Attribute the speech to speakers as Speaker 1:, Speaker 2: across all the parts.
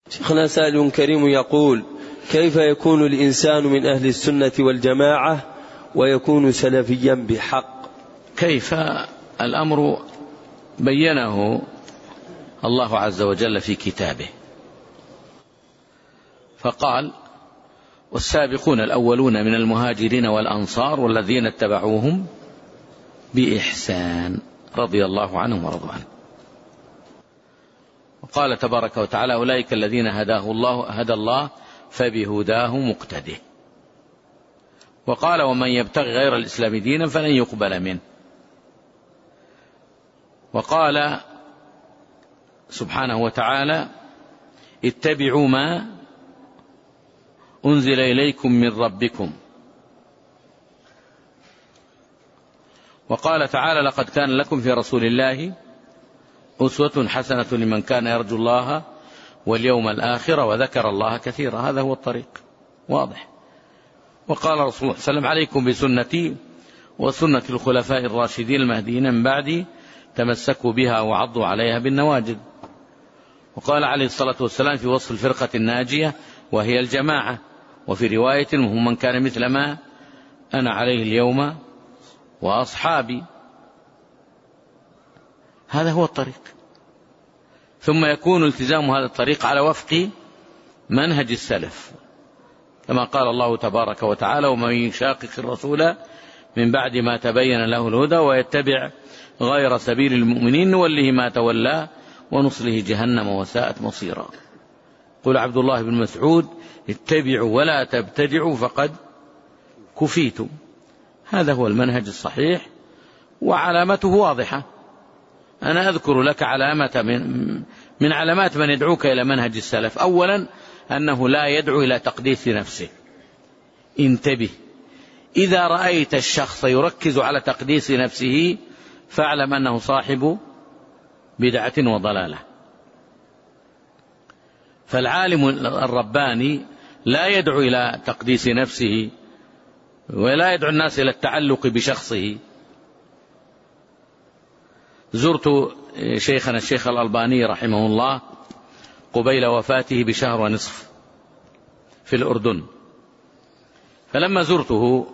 Speaker 1: شيخنا سائل كريم يقول: كيف يكون الإنسان من أهل السنة والجماعة ويكون سلفيا بحق؟
Speaker 2: كيف؟ الأمر بينه الله عز وجل في كتابه، فقال: والسابقون الأولون من المهاجرين والأنصار والذين اتبعوهم بإحسان رضي الله عنهم ورضوا عنه. وقال تبارك وتعالى: أولئك الذين هدى الله فبهداه مقتده. وقال: ومن يبتغي غير الإسلام دينا فلن يقبل منه. وقال سبحانه وتعالى: اتبعوا ما أنزل إليكم من ربكم. وقال تعالى: لقد كان لكم في رسول الله أسوة حسنة لمن كان يرجو الله واليوم الآخر وذكر الله كثيرا. هذا هو الطريق واضح. وقال رسول الله صلى الله عليه وسلم: عليكم بسنتي وسنة الخلفاء الراشدين المهديين من بعدي تمسكوا بها وعضوا عليها بالنواجذ. وقال عليه الصلاة والسلام في وصف الفرقة الناجية وهي الجماعة، وفي رواية: هم من كان مثل ما أنا عليه اليوم وأصحابي. هذا هو الطريق. ثم يكون التزام هذا الطريق على وفق منهج السلف، كما قال الله تبارك وتعالى: ومن يشاقق الرسول من بعد ما تبين له الهدى ويتبع غير سبيل المؤمنين نوله ما تولى ونصله جهنم وساءت مصيرا. قل عبد الله بن مسعود: اتبعوا ولا تبتدعوا فقد كفيتم. هذا هو المنهج الصحيح، وعلامته واضحة. أنا أذكر لك علامة من علامات من يدعوك إلى منهج السلف. أولا: أنه لا يدعو إلى تقديس نفسه. انتبه، إذا رأيت الشخص يركز على تقديس نفسه فاعلم أنه صاحب بدعة وضلالة. فالعالم الرباني لا يدعو إلى تقديس نفسه ولا يدعو الناس إلى التعلق بشخصه. زرت شيخنا الشيخ الألباني رحمه الله قبيل وفاته بشهر ونصف في الأردن، فلما زرته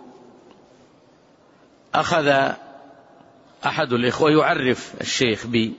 Speaker 2: أخذ أحد الإخوة يعرف الشيخ بي،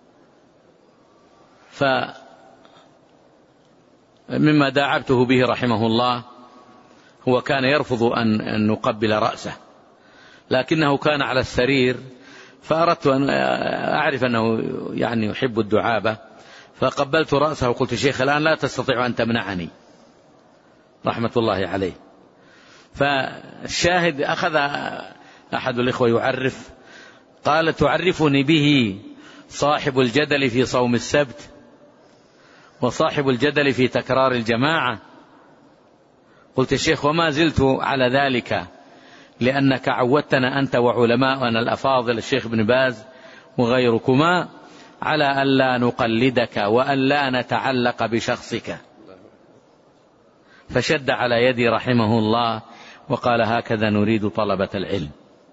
Speaker 2: فمما داعبته به رحمه الله هو كان يرفض أن نقبل رأسه، لكنه كان على السرير، فأردت أن أعرف أنه يعني يحب الدعابة، فقبلت رأسه وقلت: شيخ الآن لا تستطيع أن تمنعني، رحمة الله عليه. فالشاهد أخذ أحد الإخوة يعرف، قال: تعرفني به صاحب الجدل في صوم السبت وصاحب الجدل في تكرار الجماعة. قلت: يا شيخ وما زلت على ذلك لأنك عودتنا أنت وعلماءنا الأفاضل الشيخ ابن باز وغيركما على أن لا نقلدك وأن لا نتعلق بشخصك. فشد على يدي رحمه الله وقال: هكذا نريد طلبة العلم.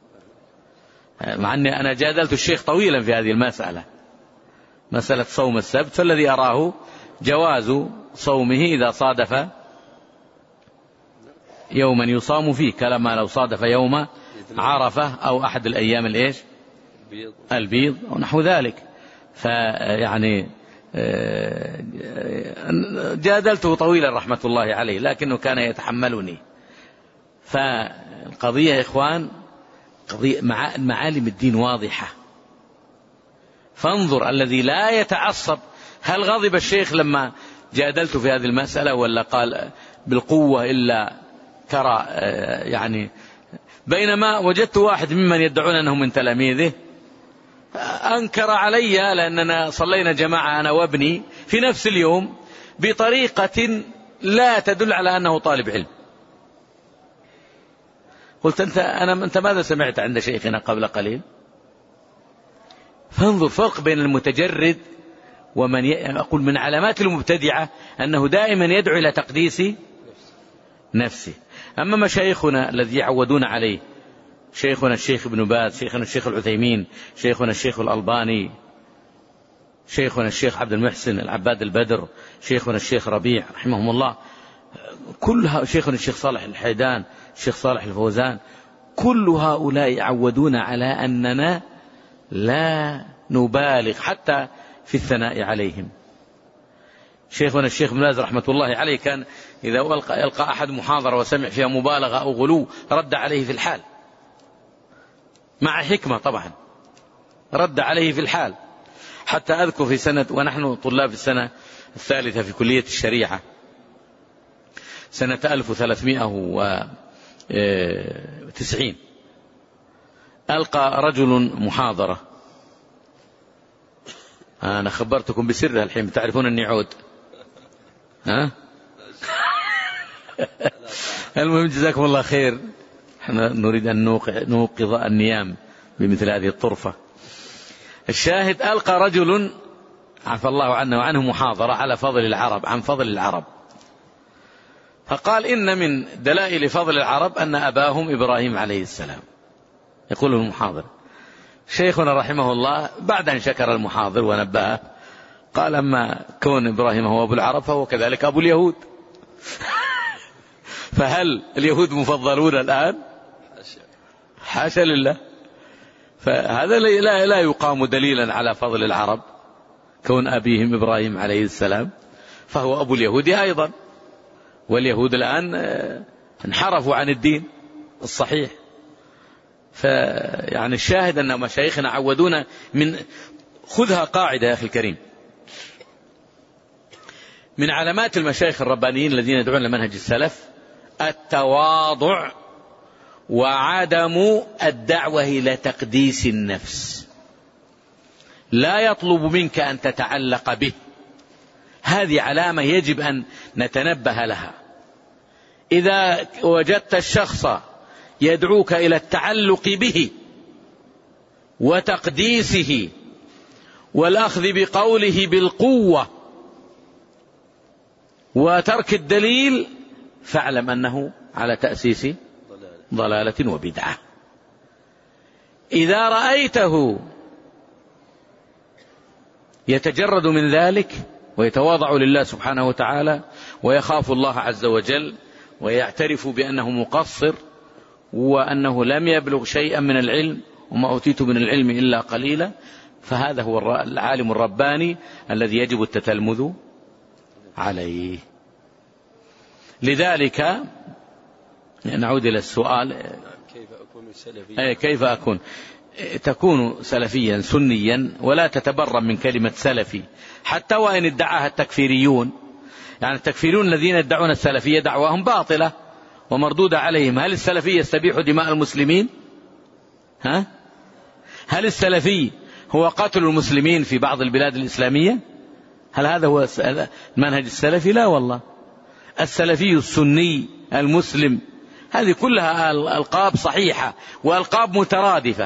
Speaker 2: مع أني أنا جادلت الشيخ طويلا في هذه المسألة، مسألة صوم السبت، فالذي أراه جواز صومه إذا صادف يوما يصام فيه، كلما لو صادف يوم عرفة أو أحد الأيام البيض ونحو ذلك. فيعني جادلته طويلا رحمة الله عليه، لكنه كان يتحملني. فالقضية يا إخوان قضية معالم الدين واضحة. فانظر الذي لا يتعصب، هل غضب الشيخ لما جادلت في هذه المسألة ولا قال بالقوة إلا ترى يعني؟ بينما وجدت واحد ممن يدعون أنه من تلاميذه أنكر علي لأننا صلينا جماعة أنا وابني في نفس اليوم بطريقة لا تدل على أنه طالب علم. قلت: أنت ماذا سمعت عند شيخنا قبل قليل؟ فانظر فرق بين المتجرد ومن أقول من علامات المبتدعة أنه دائما يدعو إلى تقديس نفسه. أما مشايخنا الذي يعودون عليه، شيخنا الشيخ ابن باز، شيخنا الشيخ العثيمين، شيخنا الشيخ الألباني، شيخنا الشيخ عبد المحسن العباد البدر، شيخنا الشيخ ربيع رحمهم الله، كلها شيخنا الشيخ صالح الحيدان، الشيخ صالح الفوزان، كل هؤلاء يعودون على أننا لا نبالغ حتى في الثناء عليهم. شيخنا الشيخ بن باز رحمة الله عليه كان إذا يلقى أحد محاضرة وسمع فيها مبالغة أو غلو رد عليه في الحال، مع حكمة طبعا، رد عليه في الحال. حتى أذكر في سنة ونحن طلاب السنة الثالثة في كلية الشريعة سنة 1390 ألقى رجل محاضرة، أنا خبرتكم بسرها الحين بتعرفون أني عود، ها؟ المهم جزاكم الله خير، احنا نريد أن نوقظ النيام بمثل هذه الطرفة. الشاهد ألقى رجل عفى الله عنه وعنه محاضرة على فضل العرب، عن فضل العرب، فقال إن من دلائل فضل العرب أن أباهم إبراهيم عليه السلام، يقول المحاضر. شيخنا رحمه الله بعد أن شكر المحاضر ونبهه قال أما كون إبراهيم هو أبو العرب فهو كذلك أبو اليهود. فهل اليهود مفضلون الآن؟ حاشا لله. فهذا لا يقام دليلا على فضل العرب كون أبيهم إبراهيم عليه السلام، فهو أبو اليهود أيضا، واليهود الآن انحرفوا عن الدين الصحيح. فيعني الشاهد أن مشايخنا عودونا من، خذها قاعدة يا أخي الكريم، من علامات المشايخ الربانيين الذين يدعون لمنهج السلف التواضع وعدم الدعوة إلى تقديس النفس. لا يطلب منك أن تتعلق به، هذه علامة يجب أن نتنبه لها. إذا وجدت الشخص يدعوك إلى التعلق به وتقديسه والأخذ بقوله بالقوة وترك الدليل، فاعلم أنه على تأسيس ضلالة وبدعة. إذا رأيته يتجرد من ذلك ويتواضع لله سبحانه وتعالى ويخاف الله عز وجل ويعترف بأنه مقصر وأنه لم يبلغ شيئا من العلم وما أوتيت من العلم إلا قليلا، فهذا هو العالم الرباني الذي يجب التتلمذ عليه. لذلك نعود إلى السؤال، كيف أكون؟ تكون سلفيا سنيا ولا تتبرم من كلمة سلفي، حتى وإن ادعاها التكفيريون. يعني التكفيريون الذين يدعون السلفية دعواهم باطلة ومردودة عليهم. هل السلفي يستبيح دماء المسلمين؟ هل السلفي هو قتل المسلمين في بعض البلاد الإسلامية؟ هل هذا هو المنهج السلفي؟ لا والله. السلفي السني المسلم هذه كلها ألقاب صحيحة وألقاب مترادفة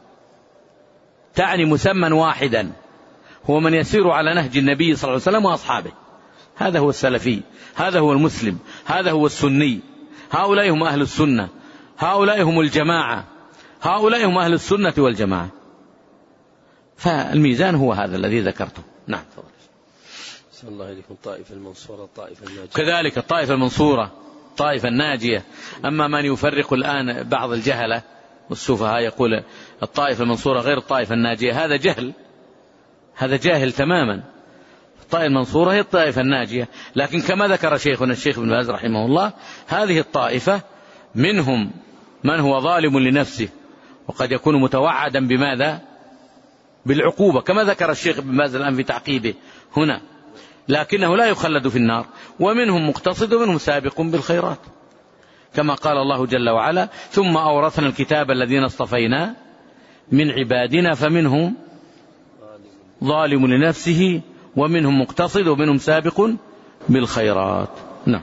Speaker 2: تعني مسمى واحدا، هو من يسير على نهج النبي صلى الله عليه وسلم وأصحابه. هذا هو السلفي، هذا هو المسلم، هذا هو السني. هؤلاء هم أهل السنة، هؤلاء هم الجماعة، هؤلاء هم أهل السنة والجماعة. فالميزان هو هذا الذي ذكرته. نعم.
Speaker 1: صلى الله عليكم. الطائفة المنصورة، الطائفة الناجية،
Speaker 2: كذلك الطائفة المنصورة، الطائفة الناجية. أما من يفرق الآن بعض الجهلة والسفهاء يقول الطائفة المنصورة غير الطائفة الناجية، هذا جهل، هذا جاهل تماما. الطائفة المنصورة هي الطائفة الناجية، لكن كما ذكر شيخنا الشيخ بن باز رحمه الله هذه الطائفة منهم من هو ظالم لنفسه وقد يكون متوعدا بماذا؟ بالعقوبة، كما ذكر الشيخ بن باز الآن في تعقيبه هنا، لكنه لا يخلد في النار. ومنهم مقتصد ومنهم سابق بالخيرات، كما قال الله جل وعلا: ثم أورثنا الكتاب الذين اصطفينا من عبادنا فمنهم ظالم لنفسه ومنهم مقتصد ومنهم سابق بالخيرات. نعم.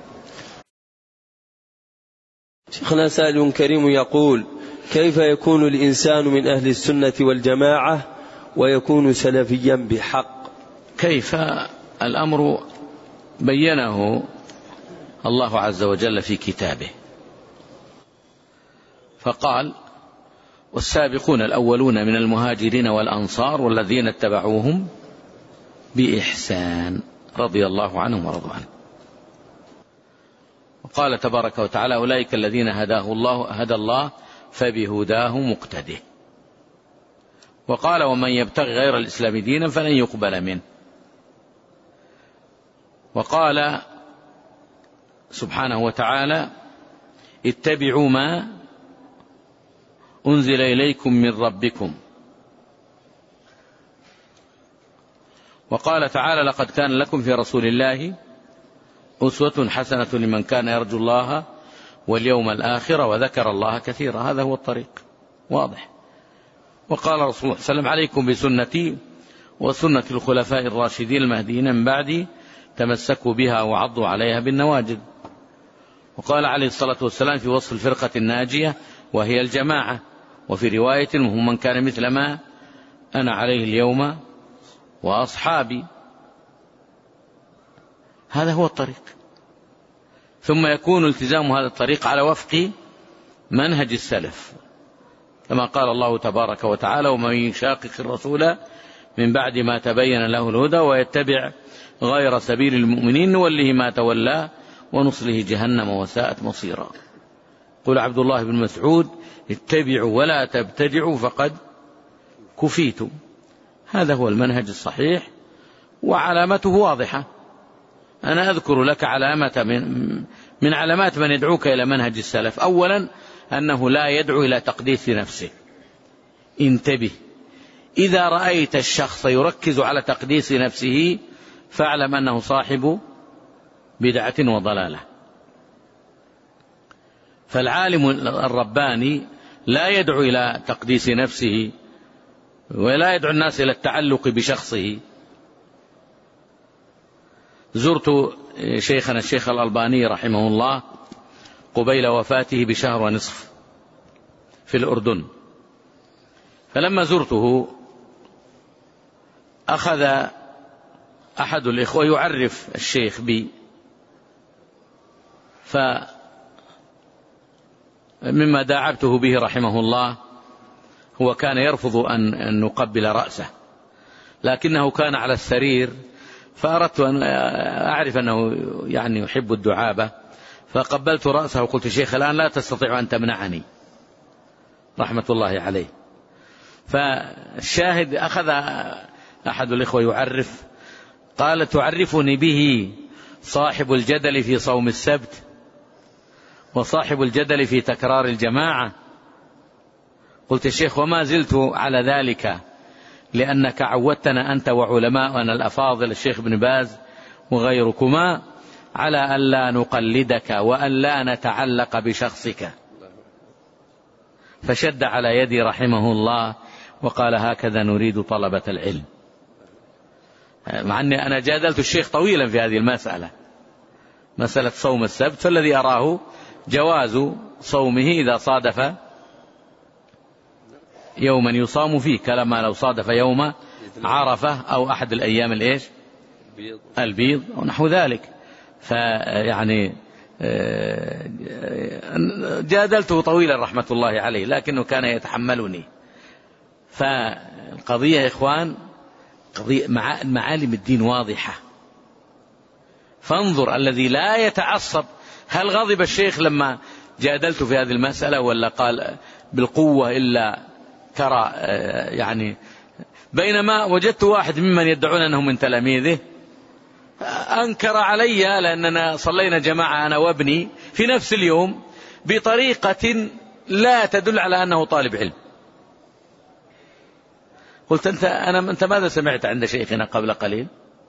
Speaker 1: شيخنا سائل كريم يقول: كيف يكون الإنسان من أهل السنة والجماعة ويكون سلفيا بحق؟
Speaker 2: كيف؟ الأمر بينه الله عز وجل في كتابه، فقال: والسابقون الأولون من المهاجرين والأنصار والذين اتبعوهم بإحسان رضي الله عنهم ورضوا عنه. وقال تبارك وتعالى أولئك الذين هدى الله فبهداه مقتده. وقال ومن يبتغي غير الإسلام دينا فلن يقبل منه. وقال سبحانه وتعالى اتبعوا ما أنزل إليكم من ربكم. وقال تعالى لقد كان لكم في رسول الله أسوة حسنة لمن كان يرجو الله واليوم الآخر وذكر الله كثيرا. هذا هو الطريق واضح. وقال رسول الله صلى الله عليه وسلم عليكم بسنتي وسنة الخلفاء الراشدين المهديين من بعدي تمسكوا بها وعضوا عليها بالنواجذ. وقال عليه الصلاة والسلام في وصف الفرقة الناجية وهي الجماعة، وفي رواية هم من كان مثل ما أنا عليه اليوم وأصحابي. هذا هو الطريق. ثم يكون التزام هذا الطريق على وفق منهج السلف، كما قال الله تبارك وتعالى ومن يشاقق الرسول من بعد ما تبين له الهدى ويتبع غير سبيل المؤمنين نوله ما تولى ونصله جهنم وساءت مصيرا. قل عبد الله بن مسعود اتبعوا ولا تبتدعوا فقد كفيتم. هذا هو المنهج الصحيح وعلامته واضحة. أنا أذكر لك علامة من علامات من يدعوك إلى منهج السلف. أولا أنه لا يدعو إلى تقديس نفسه. انتبه، إذا رأيت الشخص يركز على تقديس نفسه فاعلم أنه صاحب بدعة وضلالة. فالعالم الرباني لا يدعو إلى تقديس نفسه ولا يدعو الناس إلى التعلق بشخصه. زرت شيخنا الشيخ الألباني رحمه الله قبيل وفاته بشهر ونصف في الأردن، فلما زرته أخذ أحد الإخوة يعرف الشيخ بي، فمما داعبته به رحمه الله هو كان يرفض أن نقبل رأسه، لكنه كان على السرير فأردت أن أعرف أنه يعني يحب الدعابة، فقبلت رأسه وقلت شيخ الآن لا تستطيع أن تمنعني رحمة الله عليه. فالشاهد أخذ أحد الإخوة يعرف، قال تعرفني به صاحب الجدل في صوم السبت وصاحب الجدل في تكرار الجماعة. قلت الشيخ وما زلت على ذلك لأنك عودتنا أنت وعلماءنا الأفاضل الشيخ ابن باز وغيركما على أن لا نقلدك وأن لا نتعلق بشخصك. فشد على يدي رحمه الله وقال هكذا نريد طلبة العلم. مع أني أنا جادلت الشيخ طويلا في هذه المسألة، مسألة صوم السبت، فالذي أراه جواز صومه إذا صادف يوما يصام فيه، كلما لو صادف يوم عرفة أو أحد الأيام الإيش البيض أو نحو ذلك. فيعني جادلته طويلا رحمة الله عليه، لكنه كان يتحملني. فالقضية يا إخوان قضية معالم الدين واضحة. فانظر الذي لا يتعصب، هل غضب الشيخ لما جادلت في هذه المسألة ولا قال بالقوة إلا ترى يعني؟ بينما وجدت واحد ممن يدعون أنه من تلاميذه أنكر علي لأننا صلينا جماعة أنا وابني في نفس اليوم بطريقة لا تدل على أنه طالب علم. قلت أنت ماذا سمعت عند شيخنا قبل قليل؟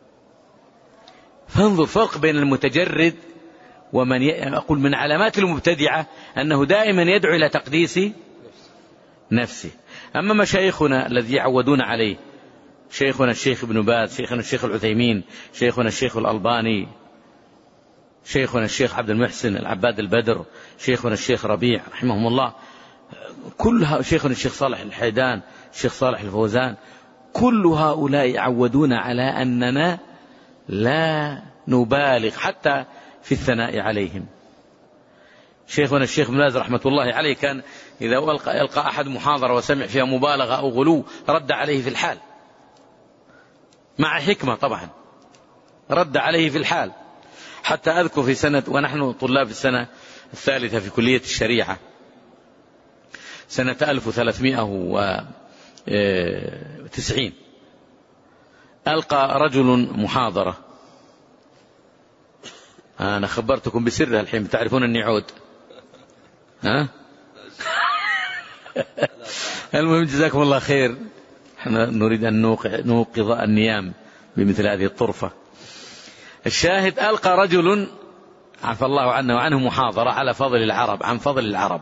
Speaker 2: فانظر فرق بين المتجرد ومن أقول من علامات المبتدعة أنه دائما يدعو إلى تقديس نفسه. أما مشايخنا الذي يعودون عليه، شيخنا الشيخ ابن باز، شيخنا الشيخ العثيمين، شيخنا الشيخ الألباني، شيخنا الشيخ عبد المحسن العباد البدر، شيخنا الشيخ ربيع رحمهم الله، كلها شيخنا الشيخ صالح الحيدان، الشيخ صالح الفوزان، كل هؤلاء يعودون على أننا لا نبالغ حتى في الثناء عليهم. شيخنا الشيخ ابن باز رحمة الله عليه كان إذا يلقى أحد محاضرة وسمع فيها مبالغة أو غلو رد عليه في الحال. مع حكمة طبعا، رد عليه في الحال. حتى أذكر في سنة، ونحن طلاب السنة الثالثة في كلية الشريعة، سنة 1390، ألقى رجل محاضرة. أنا خبرتكم بسرها الحين، تعرفون أني عود. المهم جزاكم الله خير، احنا نريد أن نوقظ النيام بمثل هذه الطرفة. الشاهد، ألقى رجل عفى الله عنه وعنه محاضرة على فضل العرب، عن فضل العرب،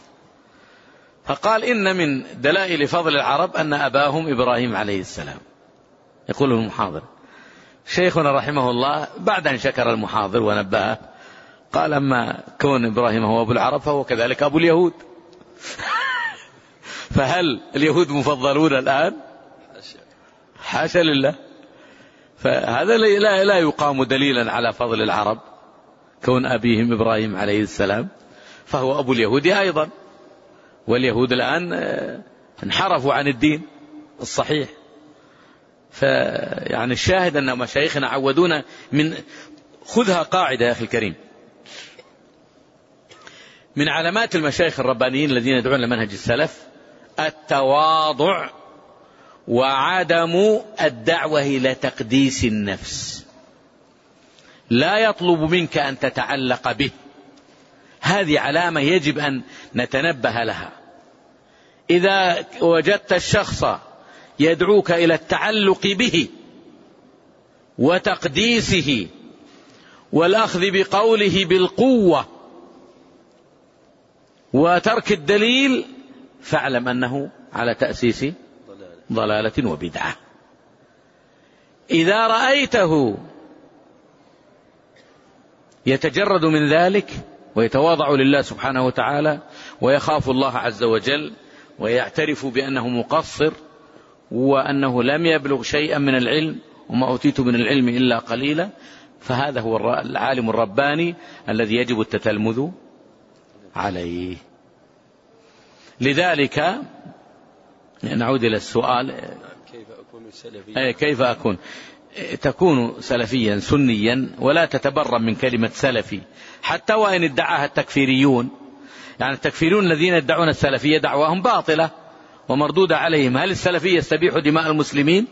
Speaker 2: فقال إن من دلائل فضل العرب أن أباهم إبراهيم عليه السلام. يقول المحاضر شيخنا رحمه الله بعد أن شكر المحاضر ونبهه قال: أما كون إبراهيم هو أبو العرب فهو كذلك أبو اليهود. فهل اليهود مفضلون الآن؟ حاشا لله. فهذا لا يقام دليلا على فضل العرب كون أبيهم إبراهيم عليه السلام، فهو أبو اليهود أيضا، واليهود الآن انحرفوا عن الدين الصحيح. فيعني الشاهد أن مشايخنا عودونا من، خذها قاعدة يا أخي الكريم، من علامات المشايخ الربانيين الذين يدعون لمنهج السلف التواضع وعدم الدعوة إلى تقديس النفس. لا يطلب منك أن تتعلق به، هذه علامة يجب أن نتنبه لها. إذا وجدت الشخص يدعوك إلى التعلق به وتقديسه والأخذ بقوله بالقوة وترك الدليل، فاعلم أنه على تأسيس ضلالة وبدعة. إذا رأيته يتجرد من ذلك ويتواضع لله سبحانه وتعالى ويخاف الله عز وجل ويعترف بأنه مقصر وأنه لم يبلغ شيئا من العلم وما أوتيت من العلم إلا قليلا، فهذا هو العالم الرباني الذي يجب التتلمذ عليه. لذلك نعود إلى السؤال: كيف أكون تكون سلفيا سنيا ولا تتبرم من كلمة سلفي، حتى وإن ادعاها التكفيريون. يعني التكفيرون الذين يدعون السلفية دعواهم باطلة ومردودة عليهم. هل السلفي يستبيح دماء المسلمين؟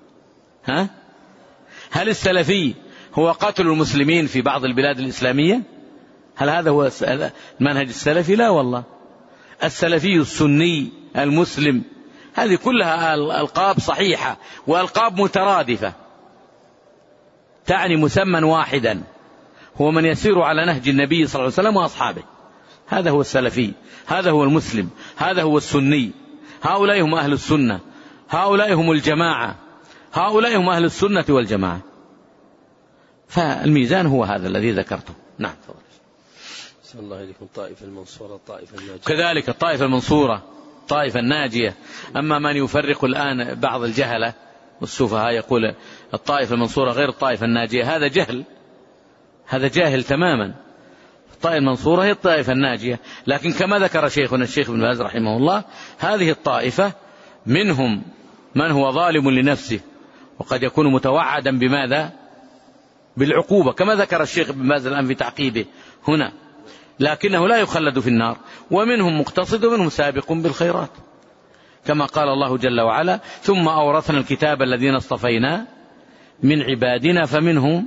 Speaker 2: هل السلفي هو قتل المسلمين في بعض البلاد الإسلامية؟ هل هذا هو المنهج السلفي؟ لا والله. السلفي السني المسلم، هذه كلها ألقاب صحيحة وألقاب مترادفة تعني مسمى واحدا، هو من يسير على نهج النبي صلى الله عليه وسلم وأصحابه. هذا هو السلفي، هذا هو المسلم، هذا هو السني. هؤلاء هم أهل السنة، هؤلاء هم الجماعة، هؤلاء هم أهل السنة والجماعة. فالميزان هو هذا الذي ذكرته. نعم.
Speaker 1: بسم الله عليكم. طائفة المنصورة، طائفة الناجية،
Speaker 2: كذلك الطائفة المنصورة، طائفة الناجية. أما من يفرق الآن بعض الجهلة والسفهاء يقول الطائفة المنصورة غير الطائفة الناجية، هذا جهل، هذا جاهل تماما. الطائفة المنصورة هي الطائفة الناجية، لكن كما ذكر شيخنا الشيخ بن باز رحمه الله، هذه الطائفة منهم من هو ظالم لنفسه وقد يكون متوعدا بماذا؟ بالعقوبة، كما ذكر الشيخ بن باز الآن في تعقيبه هنا، لكنه لا يخلد في النار. ومنهم مقتصد ومنهم سابق بالخيرات، كما قال الله جل وعلا: ثم أورثنا الكتاب الذين اصطفينا من عبادنا فمنهم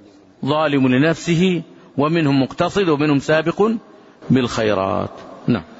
Speaker 2: ظالم لنفسه ومنهم مقتصد ومنهم سابق بالخيرات. نعم.